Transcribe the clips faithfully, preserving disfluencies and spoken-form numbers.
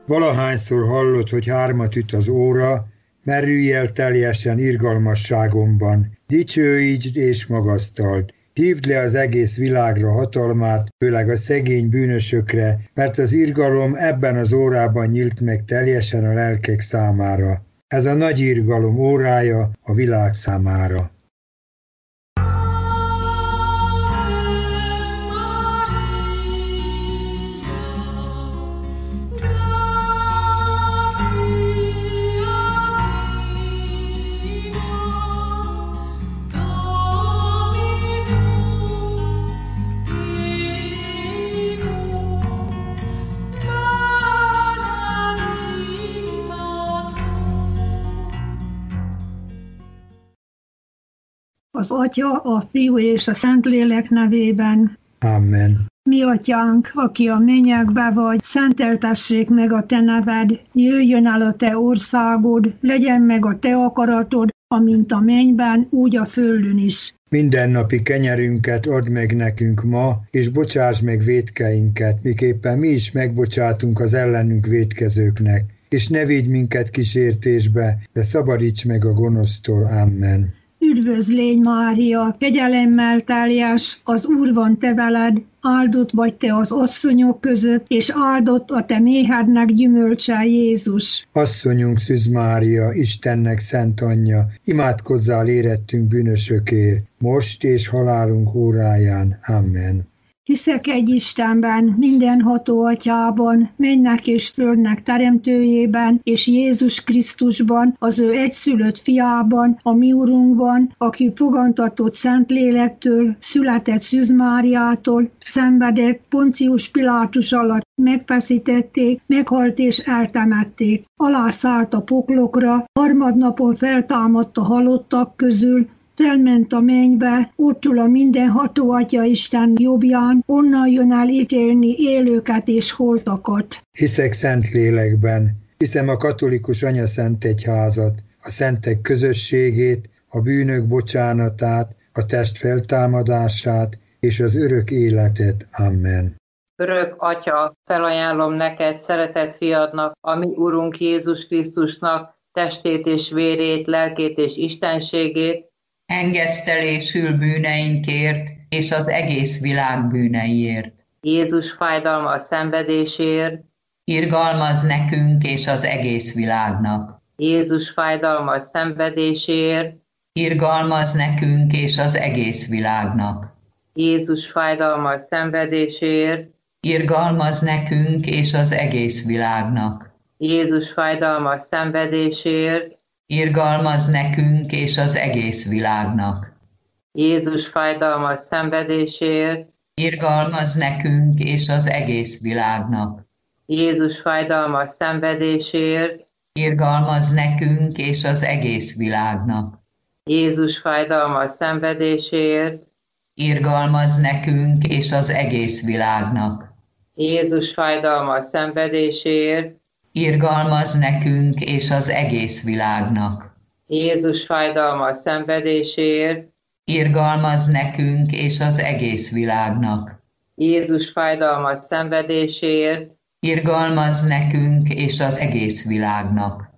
Valahányszor hallod, hogy hármat üt az óra, merülj el teljesen irgalmasságomban, dicsőítsd és magasztald. Hívd le az egész világra hatalmát, főleg a szegény bűnösökre, mert az irgalom ebben az órában nyílt meg teljesen a lelkek számára. Ez a nagy irgalom órája a világ számára. Az Atya, a Fiú és a Szentlélek nevében. Amen. Mi Atyánk, aki a mennyekbe vagy, szenteltessék meg a Te neved, jöjjön el a Te országod, legyen meg a Te akaratod, amint a mennyben, úgy a földön is. Mindennapi kenyerünket add meg nekünk ma, és bocsáss meg vétkeinket, miképpen mi is megbocsátunk az ellenünk vétkezőknek. És ne vigy minket kísértésbe, de szabadíts meg a gonosztól. Amen. Üdvözl légy, Mária, kegyelemmel teljes, az Úr van te veled, áldott vagy te az asszonyok között, és áldott a te méhednek gyümölcse, Jézus. Asszonyunk Szűz Mária, Istennek szent anyja, imádkozzál érettünk bűnösökért, most és halálunk óráján. Amen. Hiszek egy Istenben, mindenható Atyában, mennek és földnek teremtőjében, és Jézus Krisztusban, az ő egyszülött fiában, a mi Urunkban, aki fogantatott Szentlélektől, született Szűz Máriától, szenvedett Poncius Pilátus alatt, megfeszítették, meghalt és eltemették. Alászállt a poklokra, harmadnapon feltámadt a halottak közül, felment a mennybe, ott ül a mindenható Atya Isten jobbján, onnan jön el ítélni élőket és holtakat. Hiszek Szentlélekben, hiszem a katolikus anyaszent egyházat, a szentek közösségét, a bűnök bocsánatát, a test feltámadását és az örök életet. Amen. Örök Atya, felajánlom neked szeretett fiadnak, a mi Urunk Jézus Krisztusnak testét és vérét, lelkét és istenségét, engesztelésül bűneinkért és az egész világ bűneiért. Jézus fájdalmas szenvedéséért, irgalmaz nekünk és az egész világnak. Jézus fájdalmas szenvedéséért, irgalmaz nekünk és az egész világnak. Jézus fájdalmas szenvedéséért, irgalmaz nekünk és az egész világnak. Jézus fájdalmas szenvedéséért, irgalmaz nekünk és az egész világnak. Jézus fájdalmas szenvedéséért, irgalmaz nekünk és az egész világnak. Jézus fájdalmas szenvedéséért, irgalmaz nekünk és az egész világnak. Jézus fájdalmas szenvedéséért, irgalmaz nekünk és az egész világnak. Jézus fájdalmas szenvedéséért, irgalmaz nekünk és az egész világnak. Jézus fájdalmas szenvedéséért, irgalmaz nekünk és az egész világnak. Jézus fájdalmas szenvedéséért, irgalmaz nekünk és az egész világnak.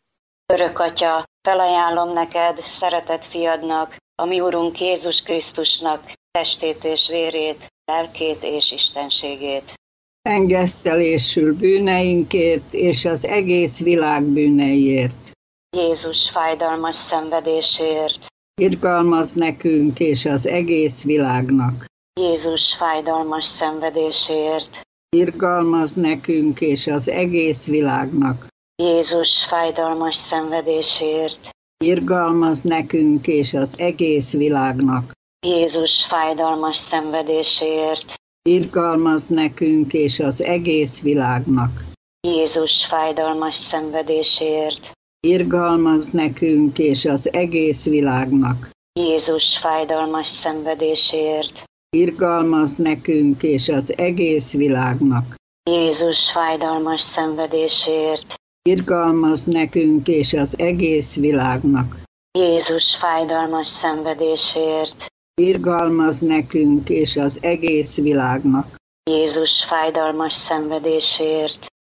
Örök Atya, felajánlom neked, szeretett fiadnak, a mi Urunk Jézus Krisztusnak testét és vérét, lelkét és istenségét. Engesztelésül bűneinkért és az egész világ bűneiért. Jézus fájdalmas szenvedéséért, irgalmaz nekünk és az egész világnak. Jézus fájdalmas szenvedéséért, irgalmaz nekünk és az egész világnak. Jézus fájdalmas szenvedéséért, irgalmaz nekünk és az egész világnak. Jézus fájdalmas szenvedéséért, irgalmaz nekünk és az egész világnak. Jézus fájdalmas szenvedéséért, irgalmaz nekünk és az egész világnak. Jézus fájdalmas szenvedéséért, irgalmaz nekünk és az egész világnak. Jézus fájdalmas szenvedéséért, irgalmaz nekünk és az egész világnak. Jézus fájdalmas szenvedéséért, irgalmaz nekünk és az egész világnak. Jézus fájdalmas szenvedéséért,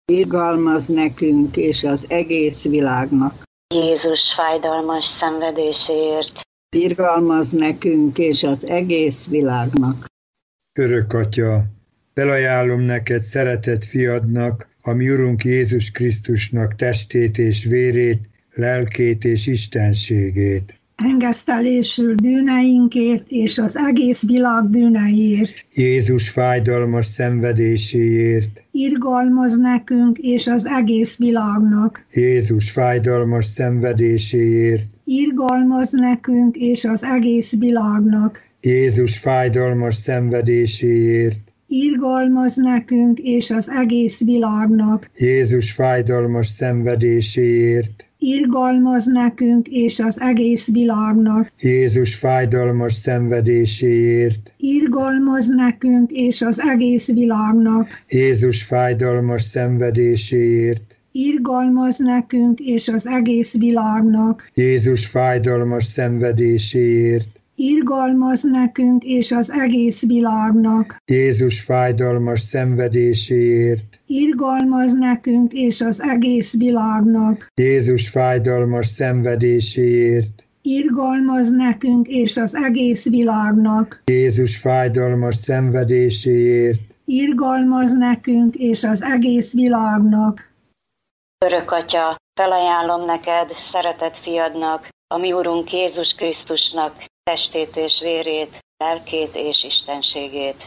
irgalmaz nekünk és az egész világnak. Jézus fájdalmas szenvedéséért, irgalmaz nekünk és az egész világnak. Örök Atya, felajánlom neked szeretett fiadnak, a mi Urunk Jézus Krisztusnak testét és vérét, lelkét és istenségét. Engesztelésül bűneinkért és az egész világ bűneiért. Jézus fájdalmas szenvedéséért. Irgalmaz nekünk és az egész világnak. Jézus fájdalmas szenvedéséért. Irgalmaz nekünk és az egész világnak. Jézus fájdalmas szenvedéséért. Irgalmaz nekünk és az egész világnak. Jézus fájdalmas szenvedéséért. Irgalmaz nekünk és az egész világnak. Jézus fájdalmas szenvedéséért. Irgalmaz nekünk és az egész világnak. Jézus fájdalmas szenvedéséért. Irgalmaz nekünk és az egész világnak. Jézus fájdalmas szenvedéséért. Irgalmaz nekünk és az egész világnak. Jézus fájdalmas szenvedéséért. Irgalmaz nekünk és az egész világnak. Jézus fájdalmas szenvedéséért. Irgalmaz nekünk és az egész világnak. Jézus fájdalmas szenvedéséért. Irgalmaz nekünk és az egész világnak. Örök Atya, felajánlom neked, szeretett fiadnak, a mi Urunk Jézus Krisztusnak testét és vérét, lelkét és istenségét.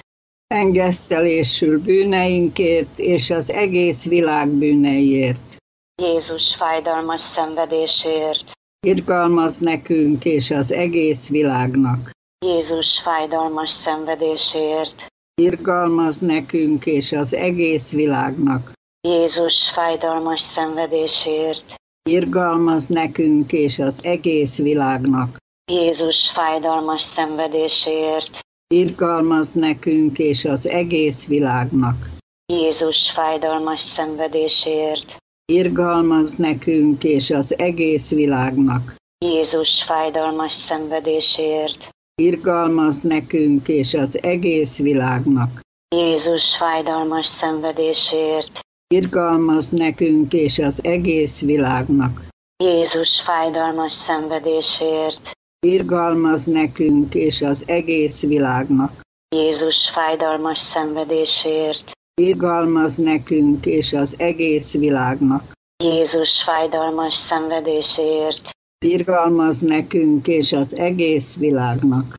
Engesztelésül bűneinkért és az egész világ bűneiért. Jézus fájdalmas szenvedéséért, irgalmaz nekünk és az egész világnak. Jézus fájdalmas szenvedéséért, irgalmaz nekünk és az egész világnak. Jézus fájdalmas szenvedéséért, irgalmaz nekünk és az egész világnak. Jézus fájdalmas szenvedéséért, irgalmaz nekünk és az egész világnak. Jézus fájdalmas szenvedéséért, irgalmaz nekünk és az egész világnak. Jézus fájdalmas szenvedéséért, irgalmaz nekünk és az egész világnak. Jézus fájdalmas szenvedéséért, irgalmaz nekünk és az egész világnak. Jézus fájdalmas szenvedéséért, irgalmaz nekünk és az egész világnak. Jézus fájdalmas szenvedéséért, irgalmaz nekünk és az egész világnak. Jézus fájdalmas szenvedéséért, irgalmaz nekünk és az egész világnak.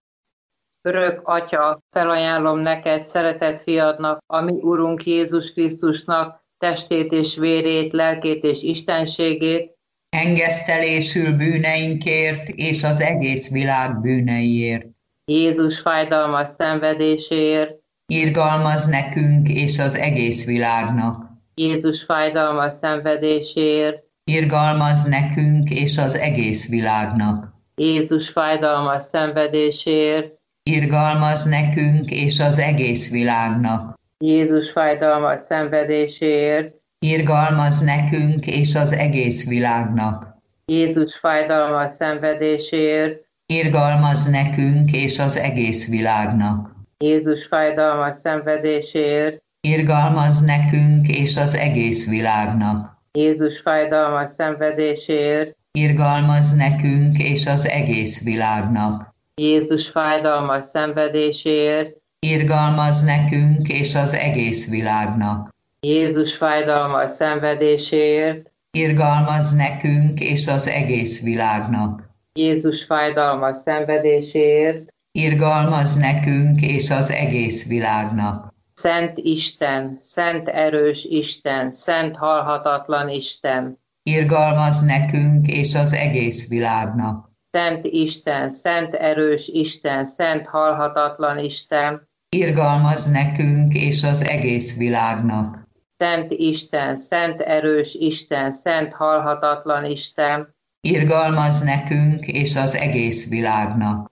Örök Atya, felajánlom neked szeretett fiadnak, a mi Urunk Jézus Krisztusnak testét és vérét, lelkét és istenségét, engesztelésül bűneinkért és az egész világ bűneiért. Jézus fájdalmas szenvedéséért, irgalmaz nekünk és az egész világnak. Jézus fájdalmas szenvedéséért, irgalmaz nekünk és az egész világnak. Jézus fájdalmas szenvedéséért, irgalmaz nekünk és az egész világnak. Jézus fájdalmas szenvedéséért, irgalmaz nekünk és az egész világnak. Jézus fájdalmas szenvedéséért, irgalmaz nekünk és az egész világnak. Jézus fájdalmas szenvedéséért, irgalmaz nekünk és az egész világnak. Jézus fájdalmas szenvedéséért, irgalmaz nekünk és az egész világnak. Jézus fájdalmas szenvedéséért, irgalmaz nekünk és az egész világnak. Jézus fájdalmas szenvedéséért, irgalmaz nekünk és az egész világnak. Jézus fájdalmas szenvedéséért, irgalmaz nekünk és az egész világnak. Szent Isten, szent erős Isten, szent halhatatlan Isten, irgalmaz nekünk és az egész világnak. Szent Isten, szent erős Isten, szent halhatatlan Isten, irgalmaz nekünk és az egész világnak. Szent Isten, szent erős Isten, szent halhatatlan Isten, irgalmaz nekünk és az egész világnak.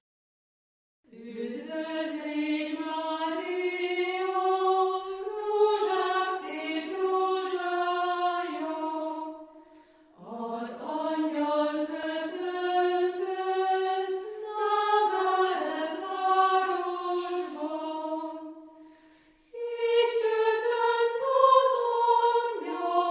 Így köszönt az angyal.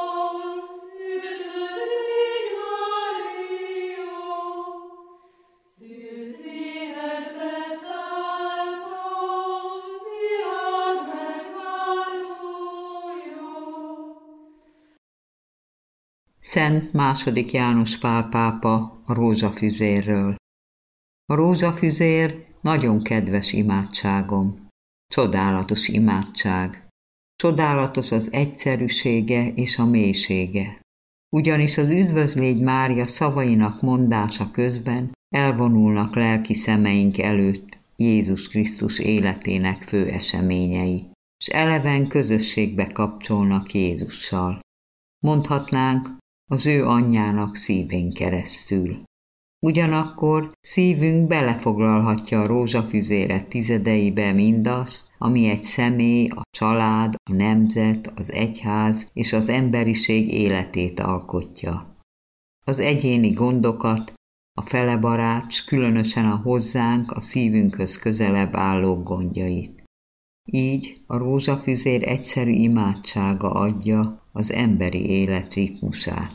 Szent második János Pál pápa a rózsafüzérről. A rózsafüzér nagyon kedves imádságom. Csodálatos imádság. Csodálatos az egyszerűsége és a mélysége. Ugyanis az Üdvözlégy Mária szavainak mondása közben elvonulnak lelki szemeink előtt Jézus Krisztus életének fő eseményei, és eleven közösségbe kapcsolnak Jézussal. Mondhatnánk, az ő anyjának szívén keresztül. Ugyanakkor szívünk belefoglalhatja a rózsafüzére tizedeibe mindazt, ami egy személy, a család, a nemzet, az egyház és az emberiség életét alkotja. Az egyéni gondokat, a felebarát, különösen a hozzánk, a szívünkhöz közelebb álló gondjait. Így a rózsafüzér egyszerű imádsága adja az emberi élet ritmusát.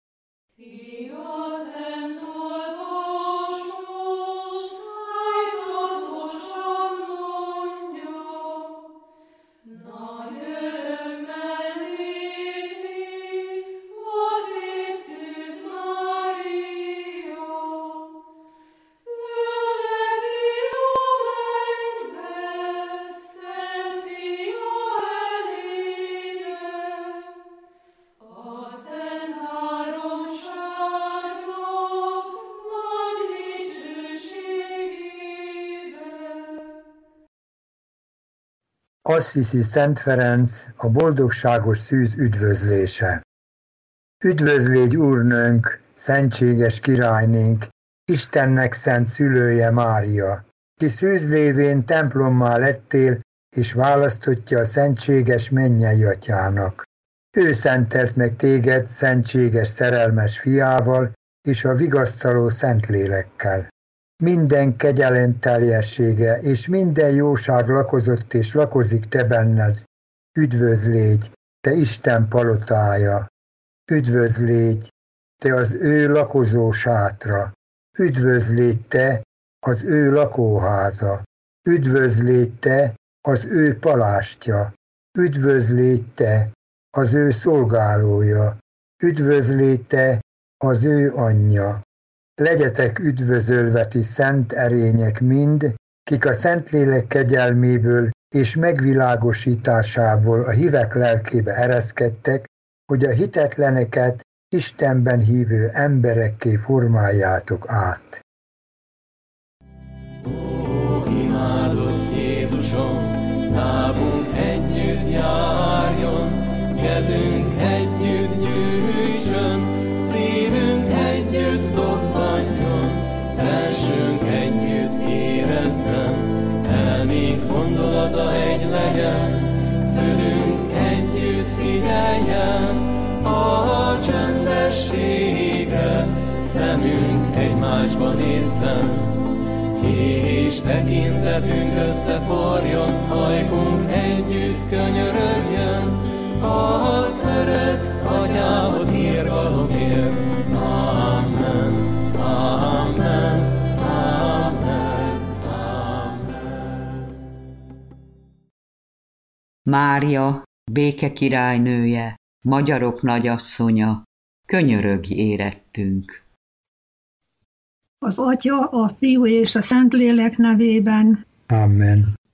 Assisi Szent Ferenc, a boldogságos szűz üdvözlése. Üdvözlégy Úrnőnk, szentséges királynénk, Istennek szent szülője Mária, ki szűz lévén templommá lettél, és választottja a szentséges mennyei atyának. Ő szentelt meg téged szentséges szerelmes fiával, és a vigasztaló Szentlélekkel. Minden kegyelem teljessége, és minden jóság lakozott és lakozik te benned. Üdvözlégy, te Isten palotája! Üdvözlégy, te az ő lakozó sátra! Üdvözlégy te, az ő lakóháza! Üdvözlégy te, az ő palástja! Üdvözlégy te, az ő szolgálója! Üdvözlégy te, az ő anyja! Legyetek üdvözölve ti szent erények mind, kik a Szentlélek kegyelméből és megvilágosításából a hívek lelkébe ereszkedtek, hogy a hitetleneket Istenben hívő emberekké formáljátok át. Ó, imádott Jézusom, lábunk együtt járjon, kezünk együtt gyűjtsön, szívünk együtt dobbanjon, belsőnk együtt érezzen, elménk gondolata egy legyen, fülünk együtt figyeljen, a csendességre, szemünk egymásba nézzen, és tekintetünk összeforjon, ajkunk együtt könyörögjön, az örök atyához irgalomért. Amen, amen, amen, amen. Mária, béke királynője, magyarok nagyasszonya, könyörögj érettünk. Az Atya, a Fiú és a Szentlélek nevében. Amen.